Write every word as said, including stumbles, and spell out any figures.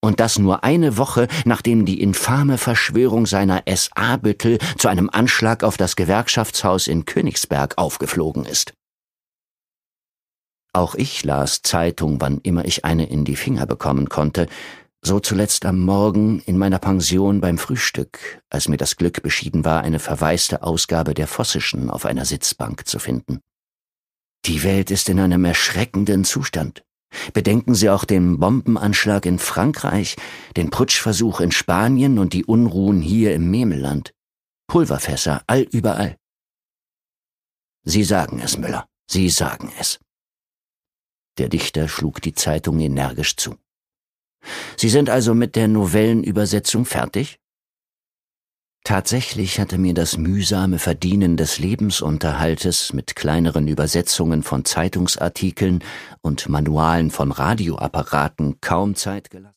Und das nur eine Woche, nachdem die infame Verschwörung seiner S A-Büttel zu einem Anschlag auf das Gewerkschaftshaus in Königsberg aufgeflogen ist. Auch ich las Zeitung, wann immer ich eine in die Finger bekommen konnte, so zuletzt am Morgen in meiner Pension beim Frühstück, als mir das Glück beschieden war, eine verwaiste Ausgabe der Vossischen auf einer Sitzbank zu finden. Die Welt ist in einem erschreckenden Zustand. Bedenken Sie auch den Bombenanschlag in Frankreich, den Putschversuch in Spanien und die Unruhen hier im Memelland. Pulverfässer allüberall. Sie sagen es, Müller, Sie sagen es. Der Dichter schlug die Zeitung energisch zu. Sie sind also mit der Novellenübersetzung fertig? Tatsächlich hatte mir das mühsame Verdienen des Lebensunterhaltes mit kleineren Übersetzungen von Zeitungsartikeln und Manualen von Radioapparaten kaum Zeit gelassen.